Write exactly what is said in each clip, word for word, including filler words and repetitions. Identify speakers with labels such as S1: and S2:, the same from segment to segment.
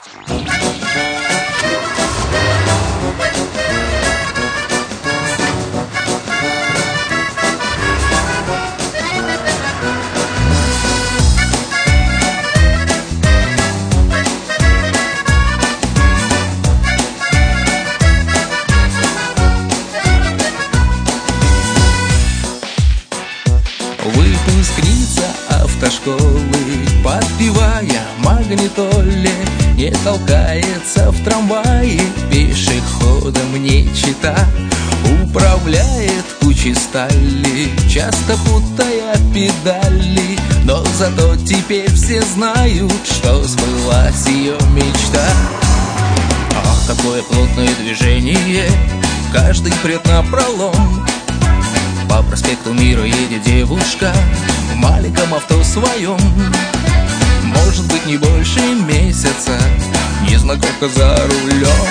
S1: Выпускница автошколы, подпевая магнитоле, не толкается в трамвае, пешеходом не чита, управляет кучей стали, часто путая педали. Но зато теперь все знают, что сбылась ее мечта. Ах, какое плотное движение, каждый прет напролом. По проспекту Мира едет девушка в маленьком авто своем. Может быть, не больше месяца, незнакомка за рулем.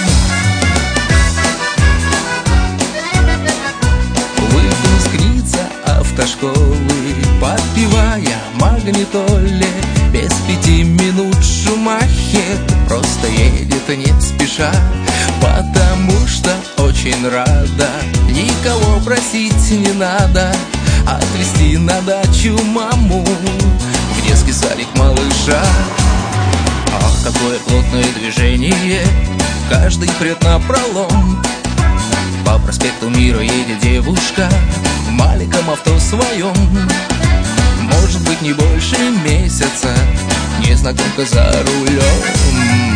S1: Выпускница автошколы, подпевая магнитоле, без пяти минут Шумахер просто едет не спеша, потому что очень рада. Никого просить не надо, отвезти на дачу маму, в детский садик малыша. Ах, какое плотное движение, каждый прет напролом. По проспекту Мира едет девушка в маленьком авто своем. Может быть, не больше месяца, незнакомка за рулем.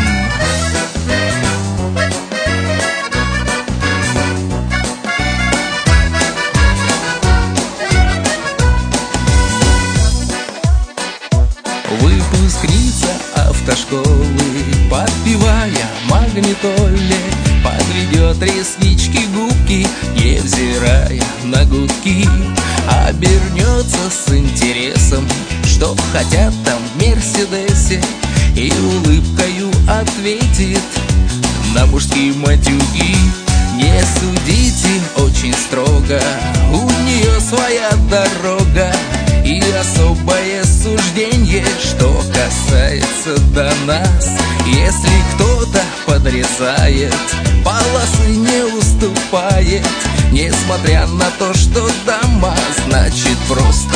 S1: Выпускница автошколы, подпевая магнитоле, подведет реснички, губки, невзирая на гудки, обернется с интересом, что хотят там в Мерседесе, и улыбкою ответит на мужские матюги. Не судите очень строго, у нее своя дорога и особое суждение, что касается до нас. Если кто-то подрезает, полосы не уступает, несмотря на то, что дома, значит просто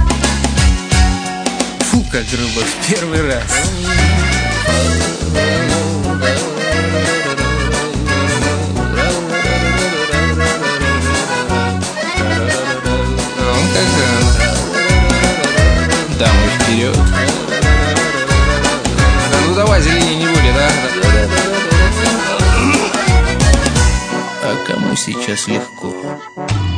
S1: фу, как грубо в первый раз. Дамы вперед. Ну давай, зеленее не будет, а? А кому сейчас легко?